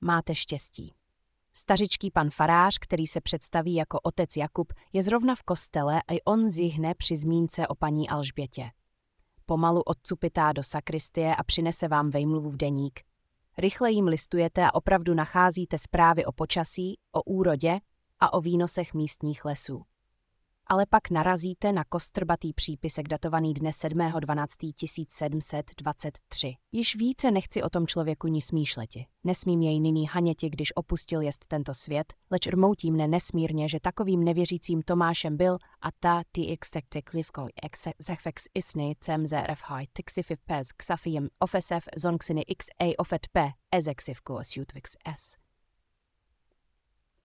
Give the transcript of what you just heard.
Máte štěstí. Stařičký pan farář, který se představí jako otec Jakub, je zrovna v kostele a on zihne při zmínce o paní Alžbětě. Pomalu odcupitá do sakristie a přinese vám vejmluvu v deník. Rychle jim listujete a opravdu nacházíte zprávy o počasí, o úrodě a o výnosech místních lesů. Ale pak narazíte na kostrbatý přípisek datovaný dne 7.12.1723. Již více nechci o tom člověku ni smýšleti. Nesmím jej nyní haněti, když opustil jest tento svět, leč rmoutí mne nesmírně, že takovým nevěřícím Tomášem byl a ta ty exekteklivko exefex isny cemze refhaj tixifif pez xafiem ofesef zonxiny xa ofet p ezexivko osjutvix s.